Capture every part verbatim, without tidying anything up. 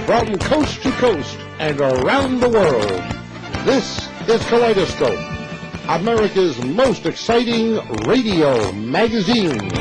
From coast to coast and around the world, this is Kaleidoscope, America's most exciting radio magazine.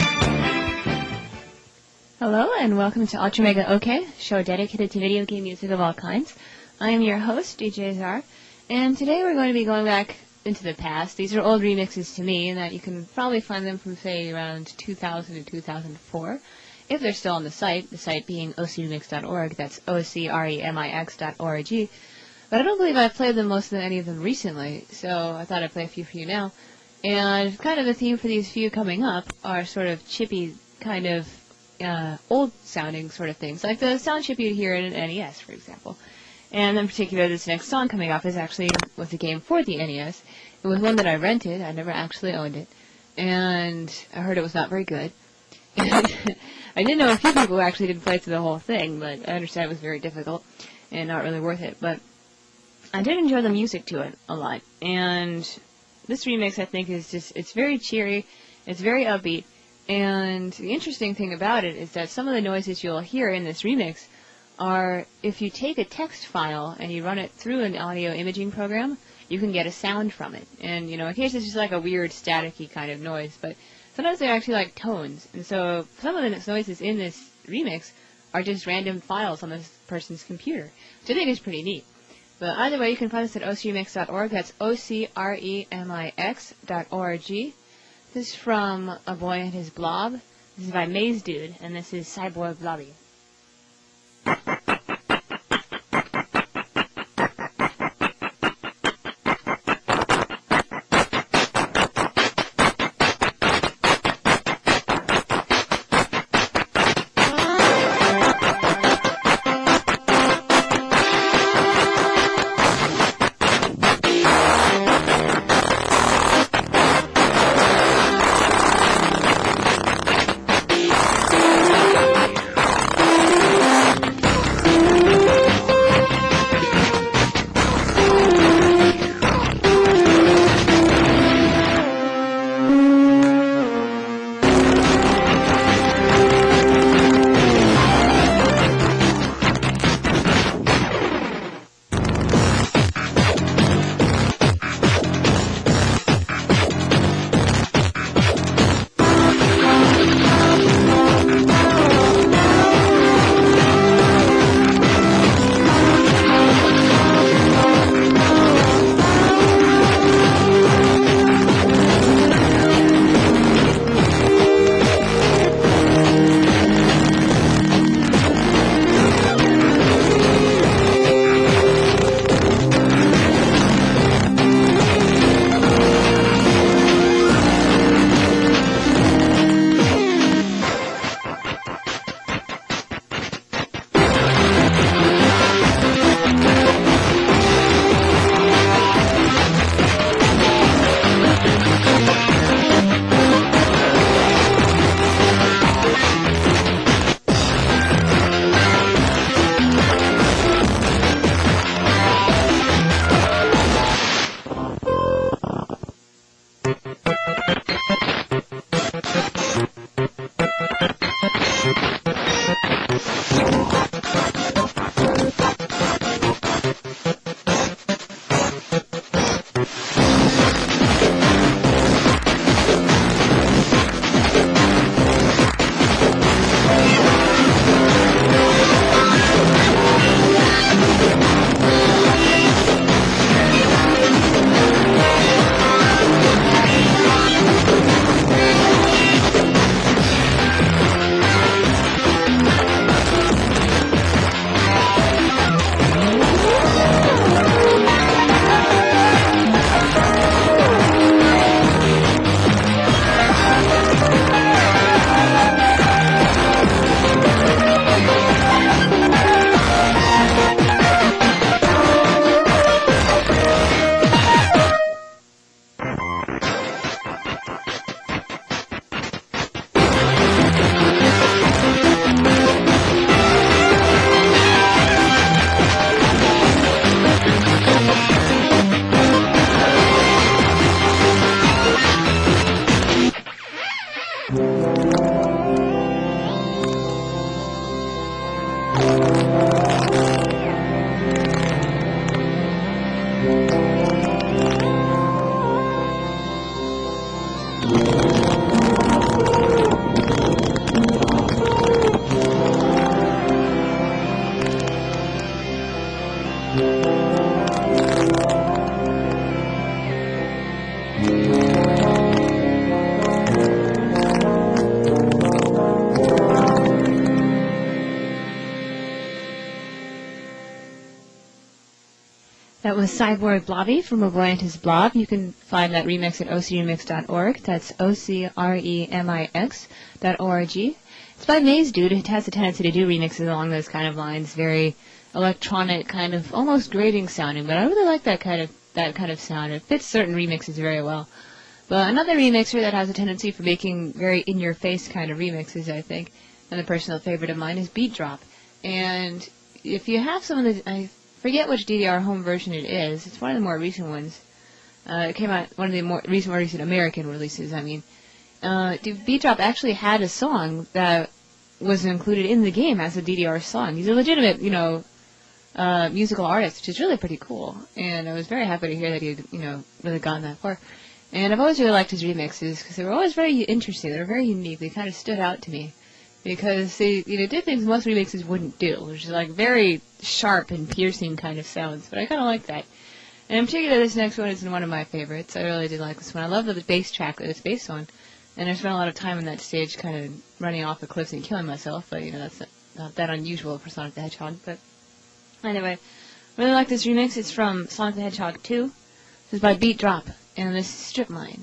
Hello and welcome to Ultra Mega OK, show dedicated to video game music of all kinds. I am your host, D J Czar, and today we're going to be going back into the past. These are old remixes to me, and that you can probably find them from, say, around two thousand to two thousand four, if they're still on the site, the site being o c remix dot org, that's O C R E M I X dot org. But I don't believe I've played them most of any of them recently, so I thought I'd play a few for you now. And kind of the theme for these few coming up are sort of chippy, kind of uh, old-sounding sort of things, like the sound chip you'd hear in an N E S, for example. And in particular, this next song coming up is actually was a game for the N E S. It was one that I rented. I never actually owned it. And I heard it was not very good. And I did know a few people who actually didn't play through the whole thing, but I understand it was very difficult and not really worth it. But I did enjoy the music to it a lot. And this remix, I think, is just, it's very cheery. It's very upbeat. And the interesting thing about it is that some of the noises you'll hear in this remix are, if you take a text file and you run it through an audio imaging program, you can get a sound from it. And, you know, in case it's just like a weird staticky kind of noise, but sometimes they're actually like tones. And so some of the noises in this remix are just random files on this person's computer, which I think is pretty neat. But either way, you can find us at O C remix dot org. That's O C R E M I X dot org. This is from A Boy and His Blob. This is by Maze Dude, and this is Cyborg Blobby. That was Cyborg Blobby from A Boy and His Blob. You can find that remix at o c remix dot org. That's O C R E M I X dot O R G. It's by Maze Dude. It has a tendency to do remixes along those kind of lines, very electronic, kind of almost grating sounding, but I really like that kind of that kind of sound. It fits certain remixes very well. But another remixer that has a tendency for making very in-your-face kind of remixes, I think, and a personal favorite of mine is Beat Drop. And if you have some of the... I forget which D D R home version it is. It's one of the more recent ones. Uh, it came out, one of the more recent, more recent American releases, I mean. Uh, Beat Drop actually had a song that was included in the game as a D D R song. He's a legitimate, you know, uh, musical artist, which is really pretty cool. And I was very happy to hear that he had, you know, really gotten that far. And I've always really liked his remixes because they were always very interesting. They were very unique. They kind of stood out to me because they, you know, did things most remixes wouldn't do, which is like very sharp and piercing kind of sounds. But I kind of like that. And in particular, this next one is one of my favorites. I really did like this one. I love the bass track that it's based on. And I spent a lot of time on that stage kind of running off the cliffs and killing myself. But, you know, that's not, not that unusual for Sonic the Hedgehog. But anyway, I really like this remix. It's from Sonic the Hedgehog two. This is by Beat Drop. And this is Strip Mine.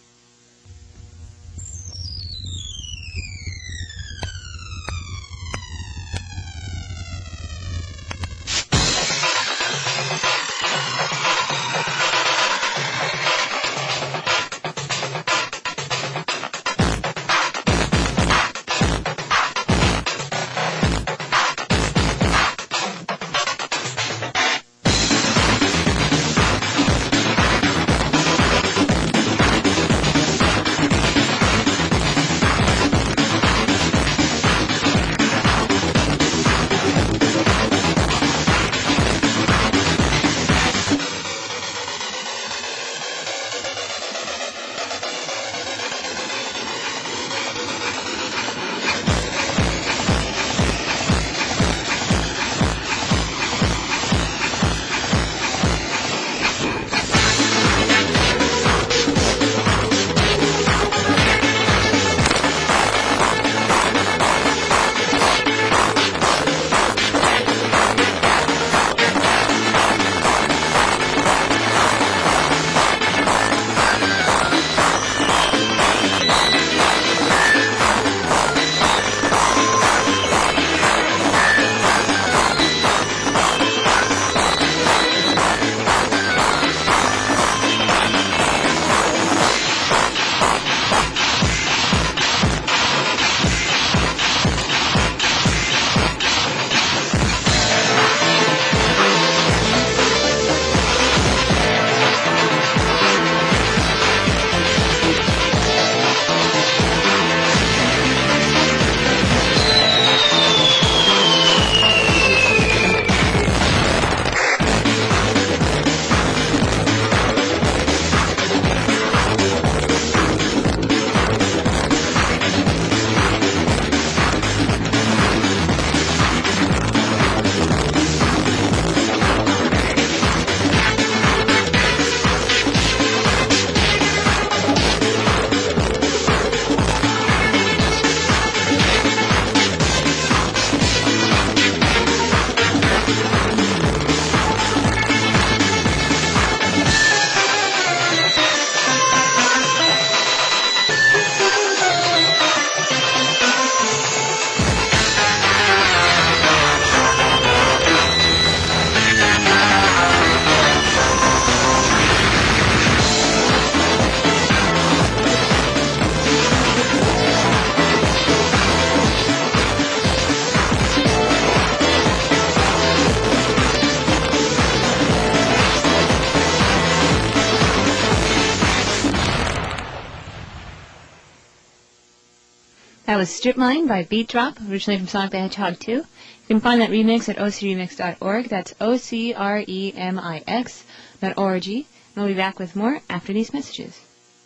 That was Strip Mine by Beat Drop, originally from Sonic the Hedgehog two. You can find that remix at o c remix dot org. That's O C R E M I X dot O R G. And we'll be back with more after these messages.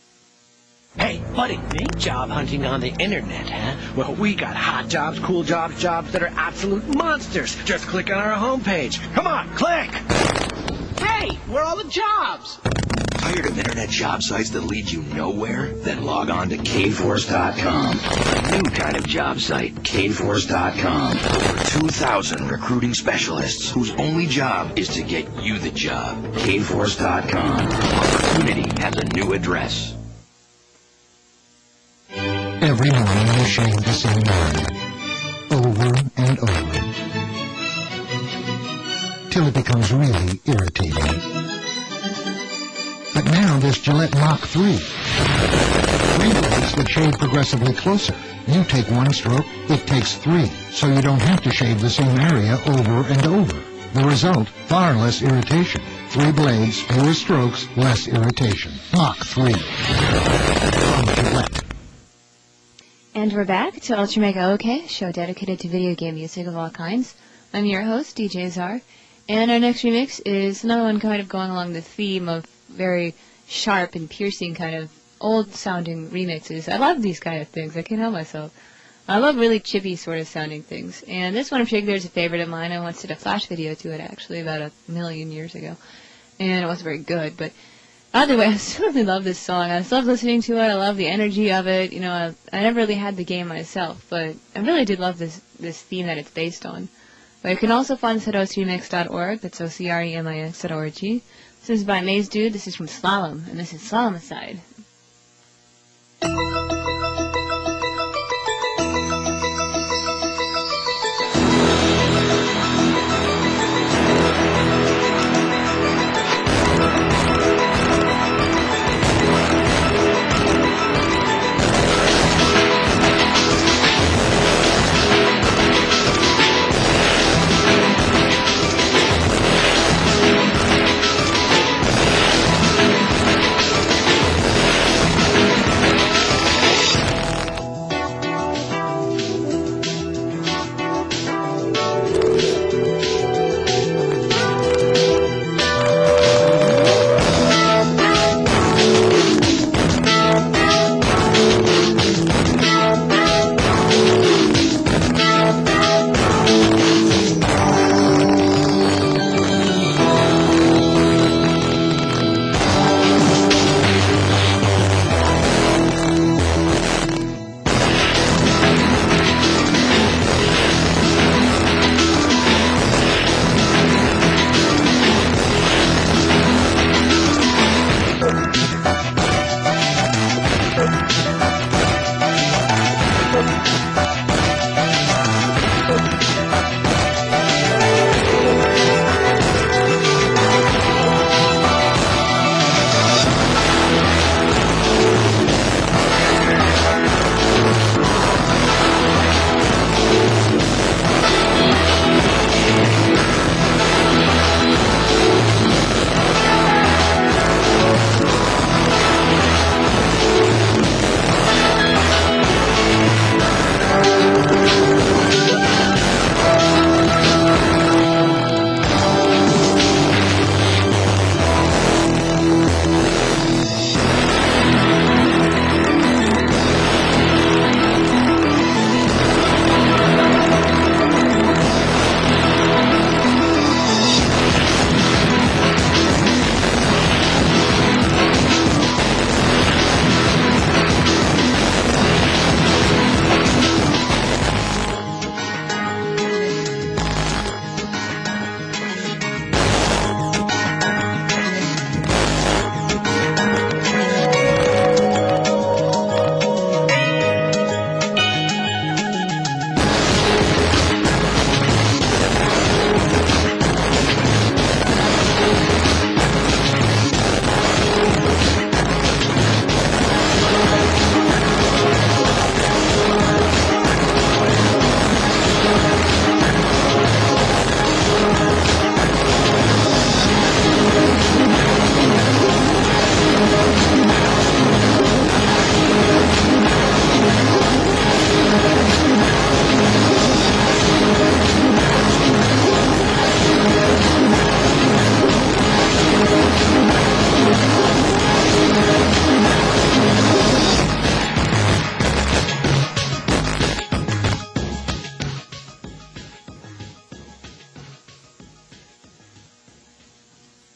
Hey, buddy, ain't job hunting on the internet, huh? Well, we got hot jobs, cool jobs, jobs that are absolute monsters. Just click on our homepage. Come on, click! Hey, where are all the jobs? Tired of internet job sites that lead you nowhere? Then log on to Kane Force dot com. A new kind of job site, Kane Force dot com. Over two thousand recruiting specialists whose only job is to get you the job. Kane Force dot com. Opportunity has a new address. Every morning you shave the same area, over and over, till it becomes really irritating. But now there's Gillette Mach three. Three blades that shave progressively closer. You take one stroke, it takes three, so you don't have to shave the same area over and over. The result, far less irritation. Three blades, fewer strokes, less irritation. Mach three. From Gillette. And we're back to Ultra Mega OK, show dedicated to video game music of all kinds. I'm your host, D J Czar, and our next remix is another one kind of going along the theme of very sharp and piercing kind of old-sounding remixes. I love these kind of things. I can't help myself. I love really chippy sort of sounding things. And this one in particular is a favorite of mine. I once did a flash video to it, actually, about a million years ago. And it wasn't very good, but either way, I still really love this song. I just love listening to it. I love the energy of it. You know, I, I never really had the game myself, but I really did love this this theme that it's based on. But you can also find this at O C remix dot org. That's O C R E M I X dot O R G. This is by Maze Dude. This is from Slalom, and this is Slalomicide. Thank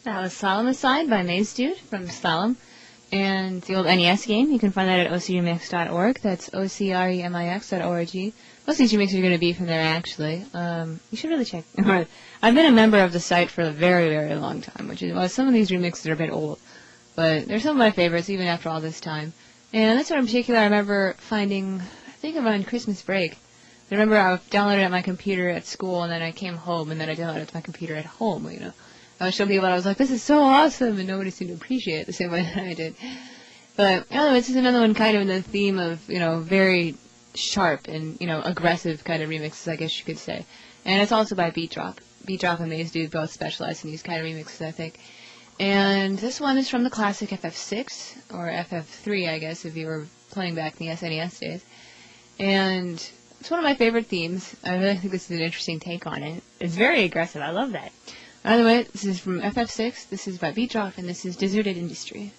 That was Solemnicide by Maze Dude from Solemn. And the old N E S game, you can find that at O C remix dot org. That's O C R E M I X dot org. Most of these remixes are going to be from there, actually. Um, you should really check. I've been a member of the site for a very, very long time, which is, well, some of these remixes are a bit old. But they're some of my favorites, even after all this time. And this one in particular, I remember finding, I think around Christmas break. I remember I downloaded it on my computer at school, and then I came home, and then I downloaded it to my computer at home, you know. I was showing people, and I was like, this is so awesome, and nobody seemed to appreciate it the same way that I did. But, anyway, this is another one kind of in the theme of, you know, very sharp and, you know, aggressive kind of remixes, I guess you could say. And it's also by Beat Drop. Beat Drop and Maze Dude both specialize in these kind of remixes, I think. And this one is from the classic F F six, or F F three, I guess, if you were playing back in the S N E S days. And it's one of my favorite themes. I really think this is an interesting take on it. It's very aggressive. I love that. By the way, this is from F F six, this is by Beat Drop, and this is Deserted Industry.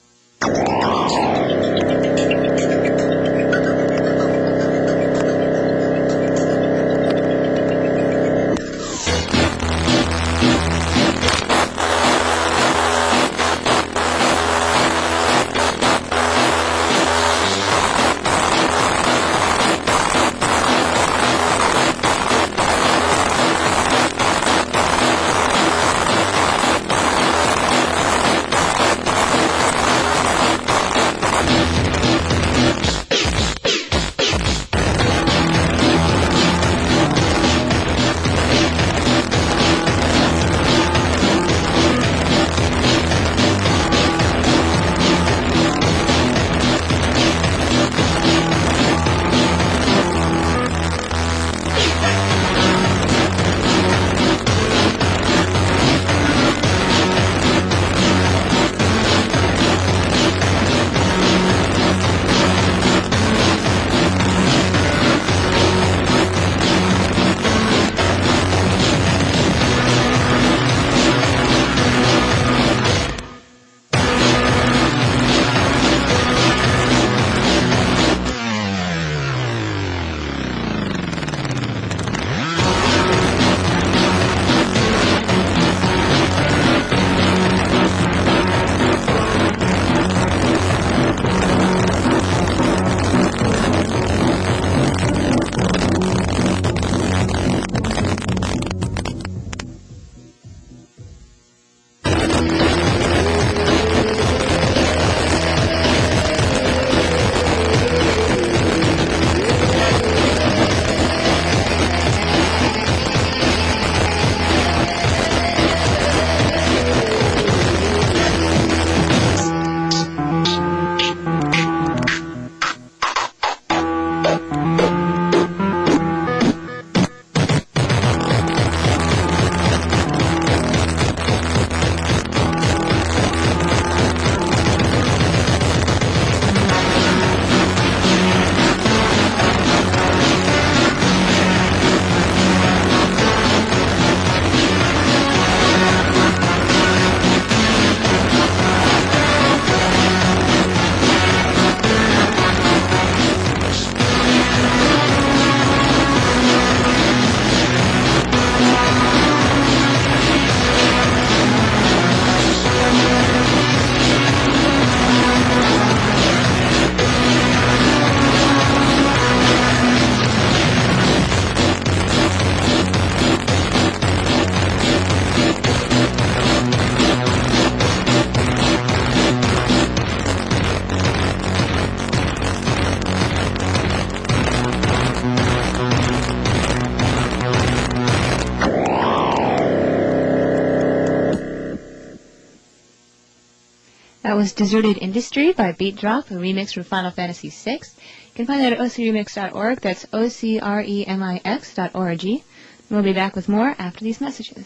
That was Deserted Industry by Beat Drop, a remix from Final Fantasy six. You can find that at O C remix dot org. That's O C R E M I X dot org. We'll be back with more after these messages.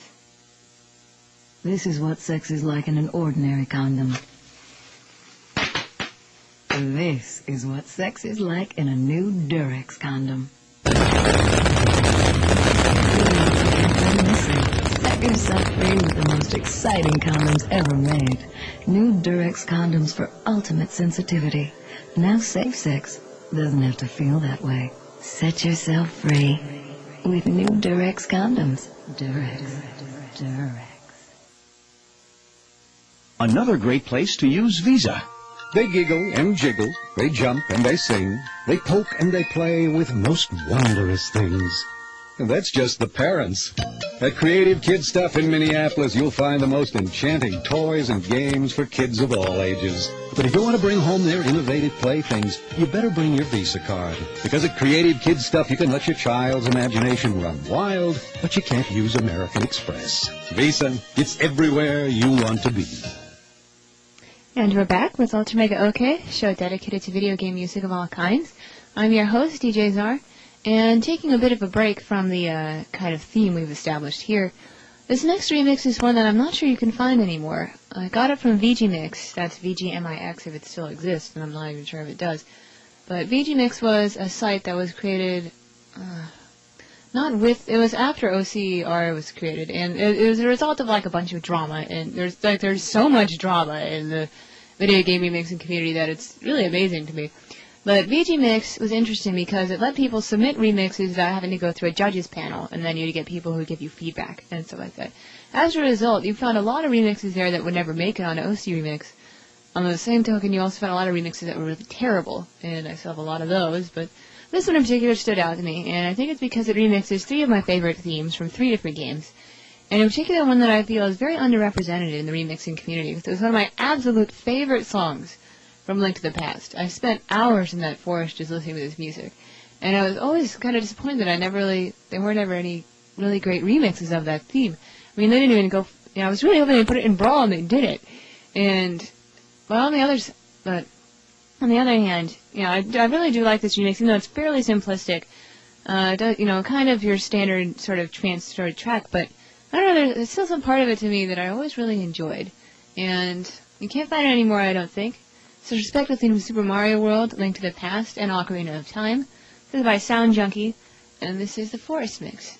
This is what sex is like in an ordinary condom. This is what sex is like in a new Durex condom. Set yourself free with the most exciting condoms ever made. New Durex condoms for ultimate sensitivity. Now safe sex doesn't have to feel that way. Set yourself free with new Durex condoms. Durex. Durex. Another great place to use Visa. They giggle and jiggle, they jump and they sing, they poke and they play with most wondrous things. And that's just the parents. At Creative Kid Stuff in Minneapolis, you'll find the most enchanting toys and games for kids of all ages. But if you want to bring home their innovative playthings, you better bring your Visa card. Because at Creative Kid Stuff, you can let your child's imagination run wild, but you can't use American Express. Visa, it's everywhere you want to be. And we're back with Ultra Mega OK, show dedicated to video game music of all kinds. I'm your host, D J Czar, and taking a bit of a break from the uh, kind of theme we've established here. This next remix is one that I'm not sure you can find anymore. I got it from V G Mix, that's V G M I X if it still exists, and I'm not even sure if it does. But V G Mix was a site that was created, uh, not with, it was after O C R was created, and it, it was a result of like a bunch of drama, and there's like there's so much drama in the video game remixing community that it's really amazing to me. But V G Mix was interesting because it let people submit remixes without having to go through a judges panel, and then you get people who give you feedback and stuff like that. As a result, you found a lot of remixes there that would never make it on O C Remix. On the same token, you also found a lot of remixes that were really terrible, and I still have a lot of those, but this one in particular stood out to me, and I think it's because it remixes three of my favorite themes from three different games. And in particular, one that I feel is very underrepresented in the remixing community. It was one of my absolute favorite songs from Link to the Past. I spent hours in that forest just listening to this music. And I was always kind of disappointed that I never really, there weren't ever any really great remixes of that theme. I mean, they didn't even go, you know, I was really hoping they'd put it in Brawl, and they did it. And, well, on the others, but on the other hand, you know, I, I really do like this remix, even though it's fairly simplistic. Uh, it does, you know, kind of your standard sort of trance sort of track, but I don't know, there's still some part of it to me that I always really enjoyed. And you can't find it anymore, I don't think. So respect the theme of Super Mario World, Link to the Past, and Ocarina of Time. This is by Sound Junkie, and this is the Forest Mix.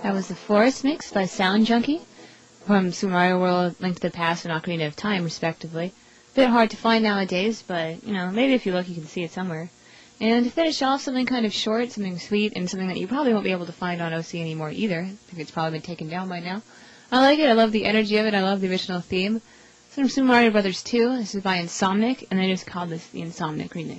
That was the Forest Mix by Sound Junkie from Super Mario World, Link to the Past, and Ocarina of Time, respectively. A bit hard to find nowadays, but, you know, maybe if you look you can see it somewhere. And to finish off, something kind of short, something sweet, and something that you probably won't be able to find on O C anymore either. I think it's probably been taken down by now. I like it. I love the energy of it. I love the original theme. It's from Super Mario Brothers two. This is by Insomnic, and they just called this the Insomnic Remix.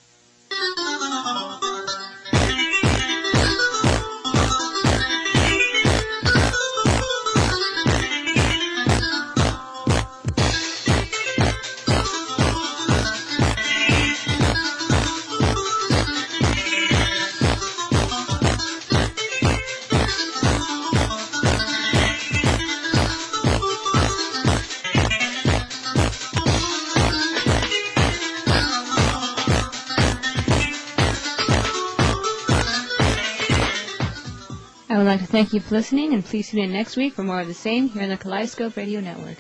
I would like to thank you for listening, and please tune in next week for more of the same here on the Kaleidoscope Radio Network.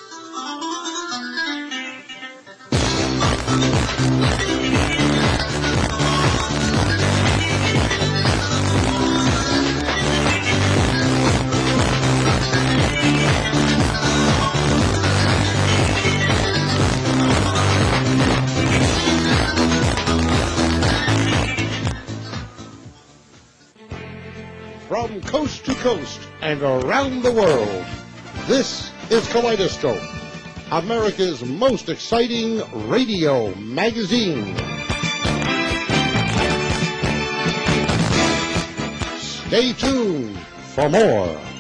From coast to coast and around the world, this is Kaleidoscope, America's most exciting radio magazine. Stay tuned for more.